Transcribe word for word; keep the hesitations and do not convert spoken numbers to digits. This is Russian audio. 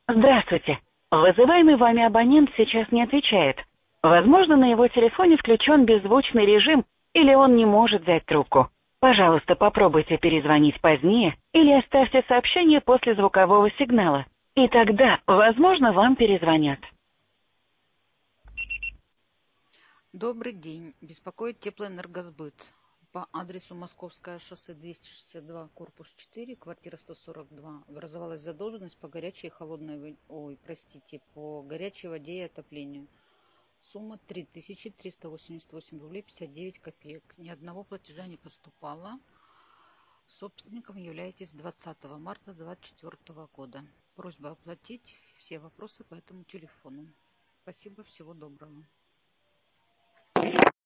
Здравствуйте. Вызываемый вами абонент сейчас не отвечает. Возможно, на его телефоне включен беззвучный режим, или он не может взять трубку. Пожалуйста, попробуйте перезвонить позднее или оставьте сообщение после звукового сигнала. И тогда, возможно, вам перезвонят. Добрый день. Беспокоит теплоэнергосбыт. По адресу Московское шоссе двести шестьдесят два, корпус четыре, квартира сто сорок два. Образовалась задолженность по горячей и холодной воде, ой, простите, по горячей воде и отоплению. Сумма три тысячи триста восемьдесят восемь рублей пятьдесят девять копеек. Ни одного платежа не поступало. Собственником являетесь двадцатого марта две тысячи двадцать четвёртого года. Просьба оплатить. Все вопросы по этому телефону. Спасибо, всего доброго.